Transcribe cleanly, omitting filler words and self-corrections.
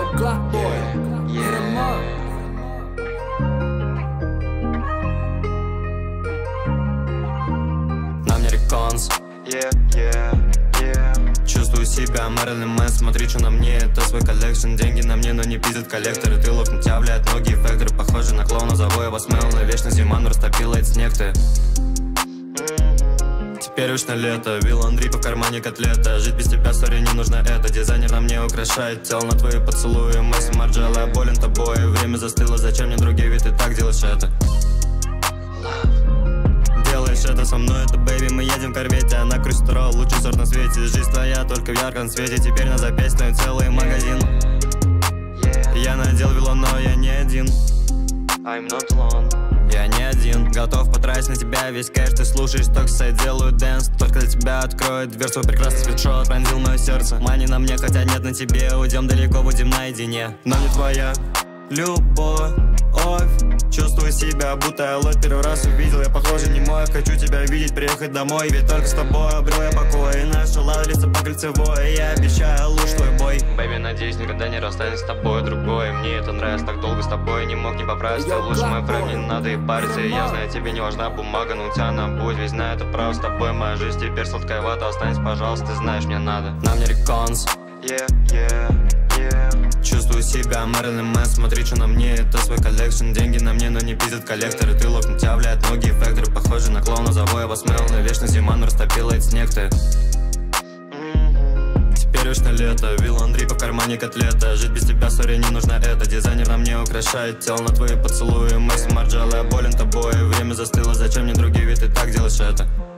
Glock boy, hit him up. На мне реконс, чувствую себя Мэрилин Мэн. Смотри, что на мне, это свой коллекшн. Деньги на мне, но не пиздят коллекторы. Ты лох, на тебя влияют многие факторы. Похожи на клоуна, завоя вас смел. На вечно зима, но растопила эти снег ты. Теперь уж на лето, Вилл Андрей по кармане котлета. Жить без тебя, сори, не нужно это. Дизайнер на мне украшает тело, на твои поцелуи Месси Марджелла, я болен тобой. Время застыло, зачем мне другие, ведь ты так делаешь это. Делаешь это со мной, это бэйби, мы едем в корвете. Она крустерол, лучший сорт на свете. Жизнь твоя только в ярком свете. Теперь на запястье целый магазин. Я надел вило, но я не один. I'm not alone. Я не один, готов потратить на тебя весь кэш. Ты слушаешь, только сайт делаю дэнс. Только для тебя откроет дверь свой прекрасный свитшот. Пронзил мое сердце, мани на мне, хотя нет на тебе. Уйдем далеко, будем наедине. Но не твоя любовь. Чувствую себя, будто я лот первый раз увидел. Я похоже не мой, хочу тебя видеть, приехать домой. Ведь только с тобой обрел я покой. И наша лавлица по кольцевой. Я обещаю лучше твой бой. Бэйби, надеюсь, никогда не расстанусь с тобой другой. Мне это нравится, так долго с тобой не мог не поправиться. Ты лучше мой фрэнд, не надо и париться. Я знаю, тебе не важна бумага, но у тебя она будет. Ведь знаю, это право с тобой, моя жизнь теперь сладковата. Останься, пожалуйста, ты знаешь, мне надо. На мне реконс, чувствую себя Мэрилин Мэн. Смотри, что на мне, это свой коллекшн. Деньги на мне, но не пиздят коллекторы. Ты лох, на тебя влияют многие факторы. Похожи на клоуна, завоя вас смел. На вечно зима, но растопила эти снег ты. Теперь уж на лето, Вилл Андрей по кармане котлета. Жить без тебя, сори, не нужно это. Дизайнер на мне украшает тело, на твои поцелуи Месси Марджелла, я болен тобой. Время застыло, зачем мне другие, ведь ты так делаешь это.